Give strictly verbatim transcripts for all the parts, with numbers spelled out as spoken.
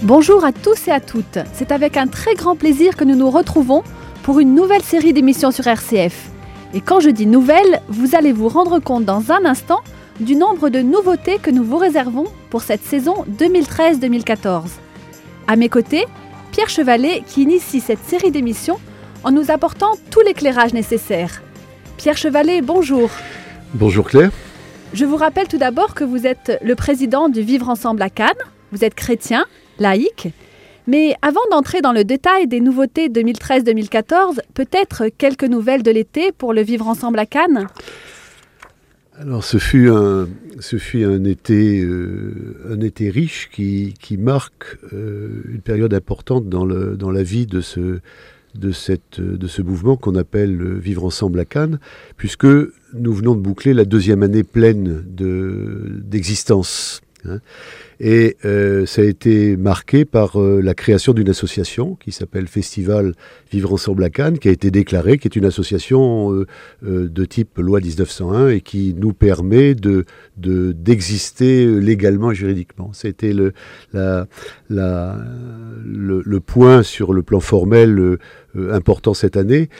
Bonjour à tous et à toutes. C'est avec un très grand plaisir que nous nous retrouvons pour une nouvelle série d'émissions sur R C F. Et quand je dis nouvelle, vous allez vous rendre compte dans un instant du nombre de nouveautés que nous vous réservons pour cette saison deux mille treize deux mille quatorze. À mes côtés, Pierre Chevalet qui initie cette série d'émissions en nous apportant tout l'éclairage nécessaire. Pierre Chevalet, bonjour. Bonjour Claire. Je vous rappelle tout d'abord que vous êtes le président du Vivre Ensemble à Cannes. Vous êtes chrétien, laïque. Mais avant d'entrer dans le détail des nouveautés deux mille treize deux mille quatorze, peut-être quelques nouvelles de l'été pour le Vivre Ensemble à Cannes ? Alors ce fut un, ce fut un été, euh, un été riche qui, qui marque euh, une période importante dans, le, dans la vie de ce, de, cette, de ce mouvement qu'on appelle Vivre Ensemble à Cannes, puisque nous venons de boucler la deuxième année pleine de, d'existence. Hein. Et euh, ça a été marqué par euh, la création d'une association qui s'appelle Festival Vivre Ensemble à Cannes, qui a été déclarée, qui est une association euh, euh, de type loi dix-neuf cent un et qui nous permet de, de, d'exister légalement et juridiquement. C'était le, la, la, le, le point sur le plan formel euh, important cette année.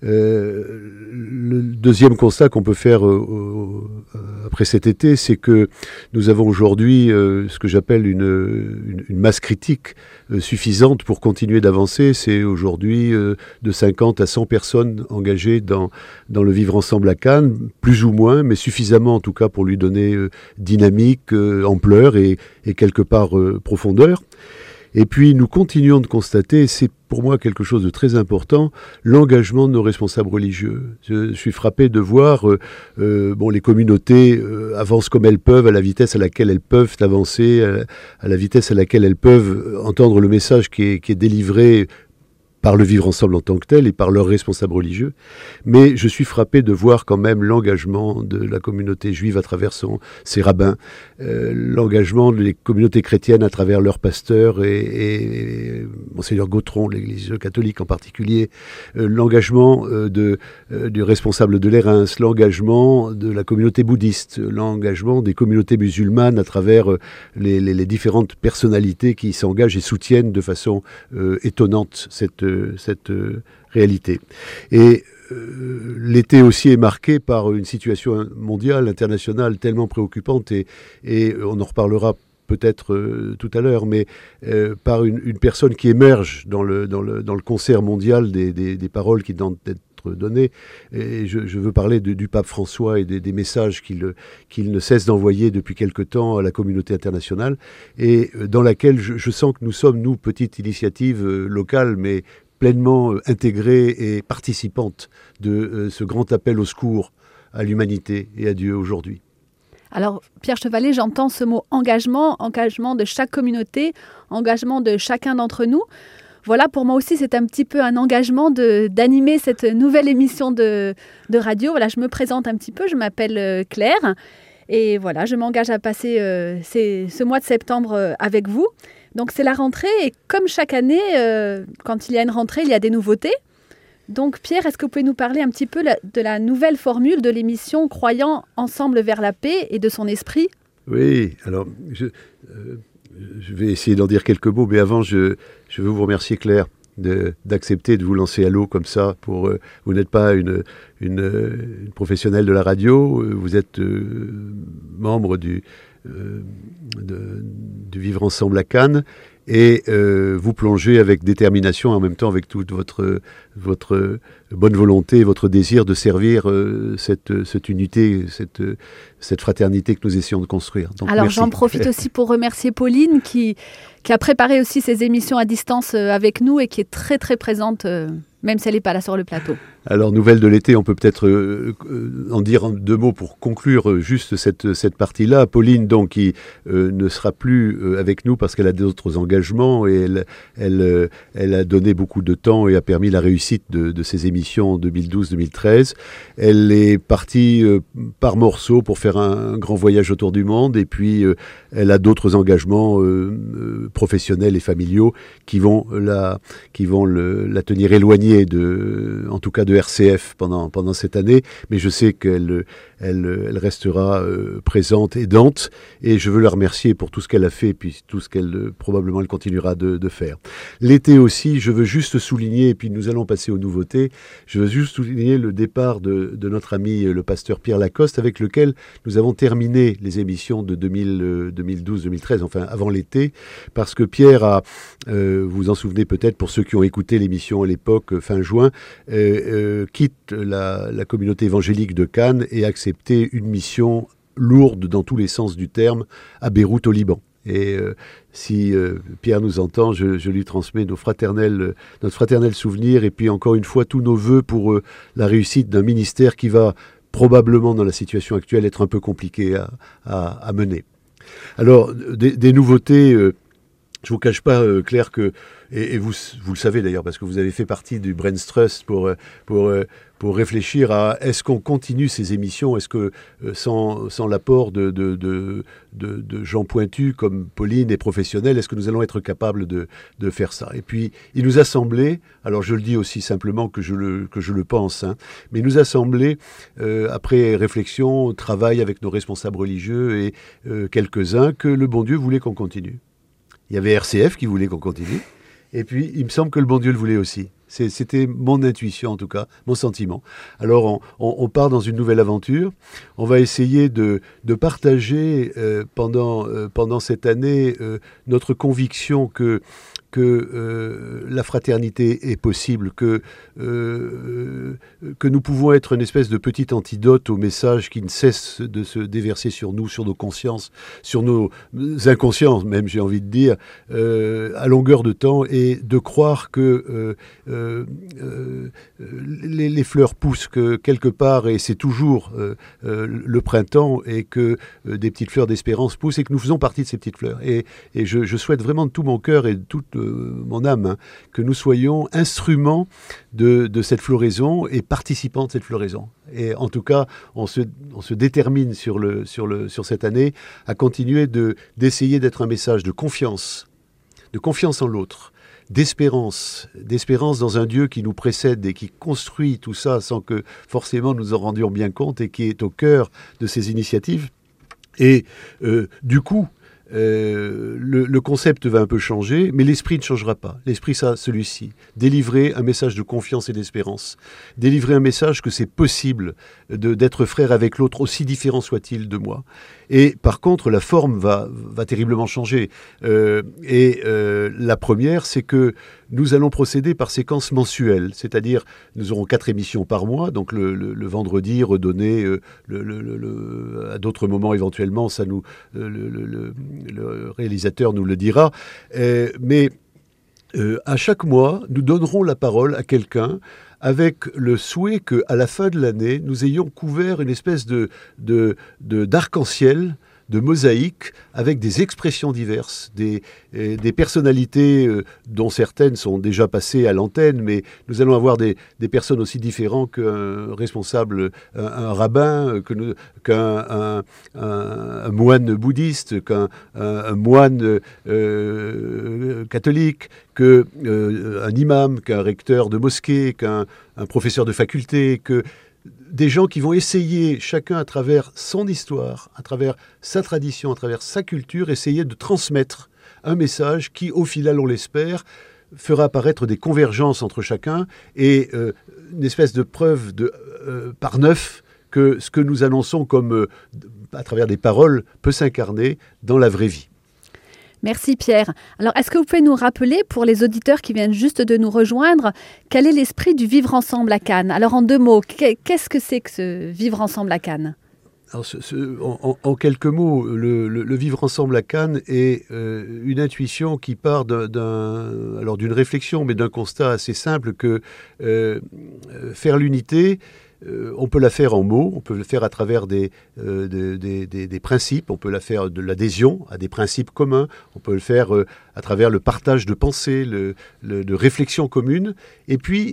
Euh, le deuxième constat qu'on peut faire euh, euh, après cet été, c'est que nous avons aujourd'hui euh, ce que j'appelle une, une, une masse critique euh, suffisante pour continuer d'avancer. C'est aujourd'hui euh, de cinquante à cent personnes engagées dans, dans le Vivre Ensemble à Cannes, plus ou moins, mais suffisamment en tout cas pour lui donner euh, dynamique, euh, ampleur et, et quelque part euh, profondeur. Et puis nous continuons de constater, et c'est pour moi quelque chose de très important, l'engagement de nos responsables religieux. Je, je suis frappé de voir euh, euh, bon, les communautés euh, avancent comme elles peuvent, à la vitesse à laquelle elles peuvent avancer, à, à la vitesse à laquelle elles peuvent entendre le message qui est, qui est délivré par le Vivre Ensemble en tant que tel et par leurs responsables religieux. Mais je suis frappé de voir quand même l'engagement de la communauté juive à travers son, ses rabbins, euh, l'engagement des communautés chrétiennes à travers leurs pasteurs et, et, et Monseigneur Gautron, l'Église catholique en particulier, euh, l'engagement euh, de, euh, du responsable de l'Érins, l'engagement de la communauté bouddhiste, l'engagement des communautés musulmanes à travers euh, les, les, les différentes personnalités qui s'engagent et soutiennent de façon euh, étonnante cette cette euh, réalité. Et euh, l'été aussi est marqué par une situation mondiale, internationale tellement préoccupante et, et on en reparlera peut-être euh, tout à l'heure, mais euh, par une, une personne qui émerge dans le, dans le, dans le concert mondial des, des, des paroles qui tentent d'être données. Et je, je veux parler de, du pape François et des, des messages qu'il, qu'il ne cesse d'envoyer depuis quelque temps à la communauté internationale et dans laquelle je, je sens que nous sommes, nous, petite initiative euh, locale, mais pleinement euh, intégrée et participante de euh, ce grand appel au secours à l'humanité et à Dieu aujourd'hui. Alors, Pierre Chevalet, j'entends ce mot engagement, engagement de chaque communauté, engagement de chacun d'entre nous. Voilà, pour moi aussi, c'est un petit peu un engagement de, d'animer cette nouvelle émission de, de radio. Voilà, je me présente un petit peu, je m'appelle euh, Claire. Et voilà, je m'engage à passer euh, ces, ce mois de septembre euh, avec vous. Donc, c'est la rentrée. Et comme chaque année, euh, quand il y a une rentrée, il y a des nouveautés. Donc, Pierre, est-ce que vous pouvez nous parler un petit peu la, de la nouvelle formule de l'émission « Croyant ensemble vers la paix » et de son esprit ? Oui, alors... Je, euh... Je vais essayer d'en dire quelques mots, mais avant, je, je veux vous remercier, Claire, de, d'accepter de vous lancer à l'eau comme ça. Pour, euh, vous n'êtes pas une, une, une professionnelle de la radio, vous êtes euh, membre du, euh, de, du Vivre Ensemble à Cannes, et euh, vous plongez avec détermination, en même temps avec toute votre, votre bonne volonté et votre désir de servir euh, cette, cette unité, cette, cette fraternité que nous essayons de construire. Donc, alors merci. J'en profite aussi pour remercier Pauline qui, qui a préparé aussi ces émissions à distance avec nous et qui est très très présente, euh, même si elle n'est pas là sur le plateau. Alors, nouvelle de l'été, on peut peut-être euh, euh, en dire deux mots pour conclure euh, juste cette, cette partie-là. Pauline, donc, qui euh, ne sera plus euh, avec nous parce qu'elle a d'autres engagements et elle, elle, euh, elle a donné beaucoup de temps et a permis la réussite de, de ces émissions deux mille douze deux mille treize. Elle est partie euh, par morceaux pour faire un, un grand voyage autour du monde et puis euh, elle a d'autres engagements euh, euh, professionnels et familiaux qui vont la, qui vont le, la tenir éloignée, de, en tout cas, de de R C F pendant, pendant cette année, mais je sais qu'elle elle, elle restera euh, présente, aidante, et je veux la remercier pour tout ce qu'elle a fait, et puis tout ce qu'elle, euh, probablement, elle continuera de, de faire. L'été aussi, je veux juste souligner, et puis nous allons passer aux nouveautés, je veux juste souligner le départ de, de notre ami le pasteur Pierre Lacoste, avec lequel nous avons terminé les émissions de deux mille douze deux mille treize, enfin avant l'été, parce que Pierre a, euh, vous vous en souvenez peut-être pour ceux qui ont écouté l'émission à l'époque, fin juin, euh, euh, quitte la, la communauté évangélique de Cannes et a accepté une mission lourde dans tous les sens du terme à Beyrouth au Liban. Et euh, si euh, Pierre nous entend, je, je lui transmets nos fraternels, notre fraternel souvenir et puis encore une fois tous nos vœux pour euh, la réussite d'un ministère qui va probablement dans la situation actuelle être un peu compliqué à, à, à mener. Alors, des, des nouveautés, euh, je ne vous cache pas, euh, Claire, que, et, et vous, vous le savez d'ailleurs, parce que vous avez fait partie du Brains Trust pour, pour, pour réfléchir à est-ce qu'on continue ces émissions, est-ce que euh, sans, sans l'apport de, de, de, de, de gens pointus comme Pauline et professionnels, est-ce que nous allons être capables de, de faire ça? Et puis, il nous a semblé, alors je le dis aussi simplement que je le, que je le pense, hein, mais il nous a semblé, euh, après réflexion, travail avec nos responsables religieux et euh, quelques-uns, que le bon Dieu voulait qu'on continue. Il y avait R C F qui voulait qu'on continue, et puis il me semble que le bon Dieu le voulait aussi. C'est, c'était mon intuition en tout cas, mon sentiment. Alors on, on, on part dans une nouvelle aventure, on va essayer de, de partager euh, pendant, euh, pendant cette année euh, notre conviction que que euh, la fraternité est possible, que, euh, que nous pouvons être une espèce de petit antidote au message qui ne cesse de se déverser sur nous, sur nos consciences, sur nos inconsciences même, j'ai envie de dire, euh, à longueur de temps, et de croire que euh, euh, euh, les, les fleurs poussent que quelque part, et c'est toujours euh, euh, le printemps, et que euh, des petites fleurs d'espérance poussent, et que nous faisons partie de ces petites fleurs. Et, et je, je souhaite vraiment de tout mon cœur et de toute mon âme, hein, que nous soyons instruments de, de cette floraison et participants de cette floraison. Et en tout cas, on se, on se détermine sur, le, sur, le, sur cette année à continuer de, d'essayer d'être un message de confiance, de confiance en l'autre, d'espérance, d'espérance dans un Dieu qui nous précède et qui construit tout ça sans que forcément nous en rendions bien compte, et qui est au cœur de ces initiatives. Et euh, du coup, Euh, le, le concept va un peu changer, mais l'esprit ne changera pas. L'esprit, ça, celui-ci. Délivrer un message de confiance et d'espérance. Délivrer un message que c'est possible de, d'être frère avec l'autre, aussi différent soit-il de moi. Et par contre, la forme va, va terriblement changer. Euh, et euh, la première, c'est que nous allons procéder par séquences mensuelles, c'est-à-dire nous aurons quatre émissions par mois, donc le, le, le vendredi redonné euh, le, le, le, à d'autres moments éventuellement, ça nous, le, le, le, le réalisateur nous le dira. Euh, mais euh, à chaque mois, nous donnerons la parole à quelqu'un avec le souhait qu'à la fin de l'année, nous ayons couvert une espèce de, de, de, d'arc-en-ciel, de mosaïque, avec des expressions diverses, des, euh, des personnalités euh, dont certaines sont déjà passées à l'antenne, mais nous allons avoir des, des personnes aussi différentes qu'un responsable, un, un rabbin, que nous, qu'un un, un, un moine bouddhiste, qu'un un, un moine euh, catholique, qu'un euh, imam, qu'un recteur de mosquée, qu'un un professeur de faculté, que des gens qui vont essayer, chacun à travers son histoire, à travers sa tradition, à travers sa culture, essayer de transmettre un message qui, au final, on l'espère, fera apparaître des convergences entre chacun et euh, une espèce de preuve de, euh, par neuf que ce que nous annonçons comme, euh, à travers des paroles, peut s'incarner dans la vraie vie. Merci Pierre. Alors, est-ce que vous pouvez nous rappeler, pour les auditeurs qui viennent juste de nous rejoindre, quel est l'esprit du Vivre Ensemble à Cannes? Alors, en deux mots, qu'est-ce que c'est que ce Vivre Ensemble à Cannes? Alors, ce, ce, en, en quelques mots, le, le, le Vivre Ensemble à Cannes est euh, une intuition qui part d'un, d'un, alors d'une réflexion, mais d'un constat assez simple que euh, faire l'unité, Euh, on peut la faire en mots, on peut le faire à travers des, euh, des, des, des, des principes, on peut la faire de l'adhésion à des principes communs, on peut le faire euh, à travers le partage de pensées, le, le, de réflexions communes. Et puis,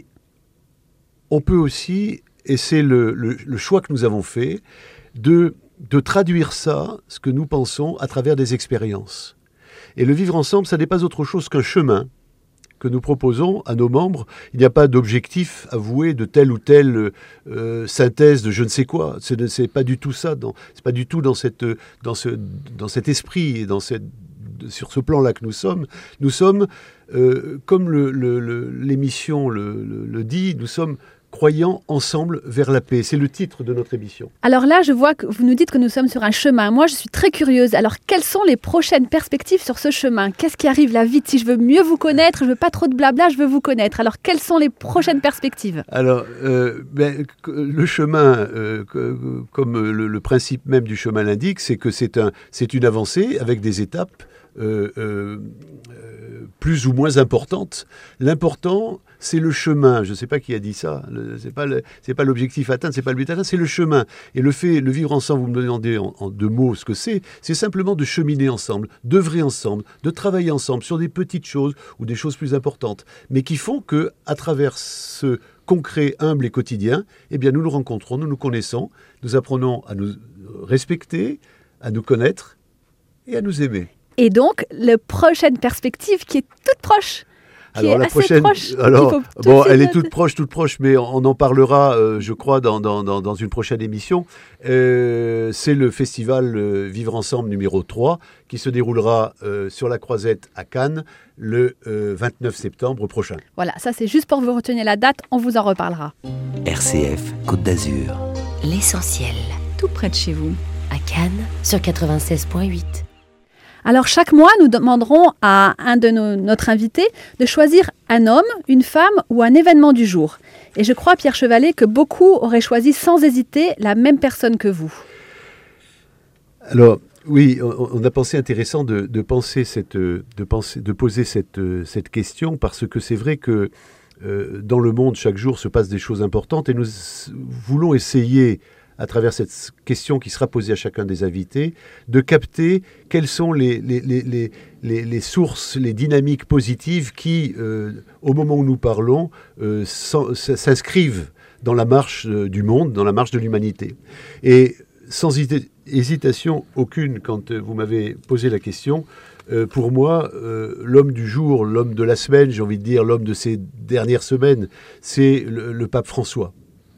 on peut aussi, et c'est le, le, le choix que nous avons fait, de, de traduire ça, ce que nous pensons, à travers des expériences. Et le vivre ensemble, ça n'est pas autre chose qu'un chemin, que nous proposons à nos membres. Il n'y a pas d'objectif avoué de telle ou telle euh, synthèse de je ne sais quoi. Ce n'est pas du tout ça. Ce n'est pas du tout dans, cette, dans, ce, dans cet esprit et dans cette, sur ce plan-là que nous sommes. Nous sommes, euh, comme le, le, le, l'émission le, le, le dit, nous sommes croyant ensemble vers la paix. C'est le titre de notre émission. Alors là, je vois que vous nous dites que nous sommes sur un chemin. Moi, je suis très curieuse. Alors, quelles sont les prochaines perspectives sur ce chemin ? Qu'est-ce qui arrive là vite ? Si je veux mieux vous connaître, je ne veux pas trop de blabla, je veux vous connaître. Alors, quelles sont les prochaines perspectives ? Alors, euh, ben, le chemin, euh, comme le, le principe même du chemin l'indique, c'est que c'est, un, c'est une avancée avec des étapes euh, euh, plus ou moins importantes. L'important, c'est le chemin. Je ne sais pas qui a dit ça. Le, c'est pas le, c'est pas l'objectif atteint, c'est pas le but atteint, c'est le chemin. Et le fait, le vivre ensemble, vous me demandez en, en deux mots ce que c'est, c'est simplement de cheminer ensemble, d'œuvrer ensemble, de travailler ensemble sur des petites choses ou des choses plus importantes, mais qui font que, à travers ce concret, humble et quotidien, eh bien, nous nous rencontrons, nous nous connaissons, nous apprenons à nous respecter, à nous connaître et à nous aimer. Et donc, la prochaine perspective qui est toute proche. Alors la prochaine, proche, alors bon, elle est toute proche, toute proche, mais on en parlera, euh, je crois, dans, dans, dans, dans une prochaine émission. Euh, c'est le festival euh, Vivre Ensemble numéro trois qui se déroulera euh, sur la Croisette à Cannes le euh, vingt-neuf septembre prochain. Voilà, ça c'est juste pour vous retenir la date, on vous en reparlera. R C F Côte d'Azur. L'essentiel, tout près de chez vous. À Cannes, sur quatre-vingt-seize virgule huit. Alors chaque mois, nous demanderons à un de nos, notre invité de choisir un homme, une femme ou un événement du jour. Et je crois, Pierre Chevalet, que beaucoup auraient choisi sans hésiter la même personne que vous. Alors oui, on, on a pensé intéressant de, de, penser cette, de, penser, de poser cette, cette question parce que c'est vrai que euh, dans le monde, chaque jour se passent des choses importantes et nous voulons essayer, à travers cette question qui sera posée à chacun des invités, de capter quelles sont les, les, les, les, les, les sources, les dynamiques positives qui, euh, au moment où nous parlons, euh, s'inscrivent dans la marche euh, du monde, dans la marche de l'humanité. Et sans hésitation aucune, quand vous m'avez posé la question, euh, pour moi, euh, l'homme du jour, l'homme de la semaine, j'ai envie de dire l'homme de ces dernières semaines, c'est le, le pape François.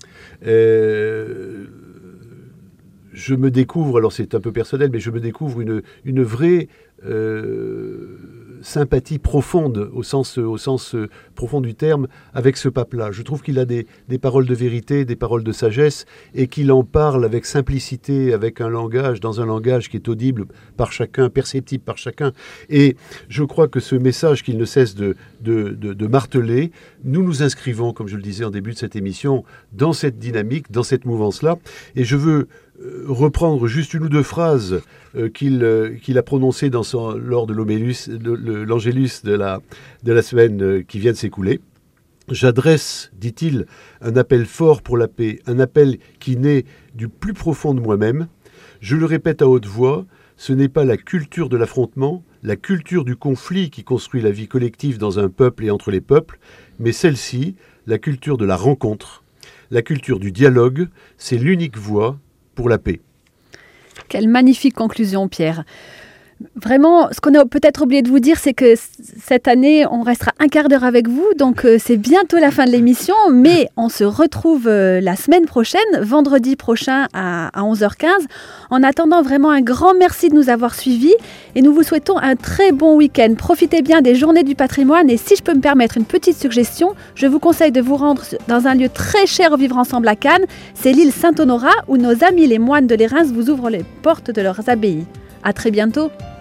Euh, je me découvre, alors c'est un peu personnel, mais je me découvre une, une vraie euh, sympathie profonde, au sens, au sens euh, profond du terme, avec ce pape-là. Je trouve qu'il a des, des paroles de vérité, des paroles de sagesse, et qu'il en parle avec simplicité, avec un langage, dans un langage qui est audible par chacun, perceptible par chacun. Et je crois que ce message qu'il ne cesse de, de, de, de marteler, nous nous inscrivons, comme je le disais en début de cette émission, dans cette dynamique, dans cette mouvance-là. Et je veux reprendre juste une ou deux phrases euh, qu'il, euh, qu'il a prononcées dans son, lors de l'Omélus, de, le, l'Angélus de la, de la semaine euh, qui vient de s'écouler. J'adresse, dit-il, un appel fort pour la paix, un appel qui naît du plus profond de moi-même. Je le répète à haute voix, ce n'est pas la culture de l'affrontement, la culture du conflit qui construit la vie collective dans un peuple et entre les peuples, mais celle-ci, la culture de la rencontre, la culture du dialogue, c'est l'unique voie pour la paix. Quelle magnifique conclusion, Pierre. Vraiment, ce qu'on a peut-être oublié de vous dire, c'est que cette année, on restera un quart d'heure avec vous, donc euh, c'est bientôt la fin de l'émission, mais on se retrouve euh, la semaine prochaine, vendredi prochain à, à onze heures quinze. En attendant, vraiment un grand merci de nous avoir suivis et nous vous souhaitons un très bon week-end. Profitez bien des Journées du patrimoine et si je peux me permettre une petite suggestion, je vous conseille de vous rendre dans un lieu très cher au Vivre Ensemble à Cannes, c'est l'île Saint-Honorat où nos amis les moines de l'Érins vous ouvrent les portes de leurs abbayes. À très bientôt.